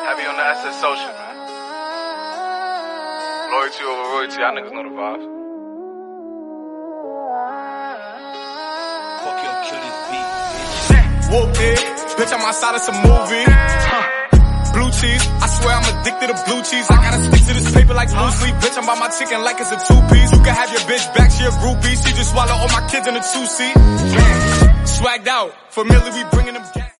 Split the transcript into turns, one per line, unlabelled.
Heavy on the SS Social, man. Loyalty over royalty, y'all niggas know the vibes.
Fuck your kill this beat.
Whoop it, bitch, I'm outside of some movie. Blue cheese, I swear I'm addicted to blue cheese. I gotta stick to this paper like blue sleep. Bitch, I'm by my chicken like it's a two-piece. You can have your bitch back, she a groupie. She just swallow all my kids in a two-seat. Swagged out, familiar, we bringing them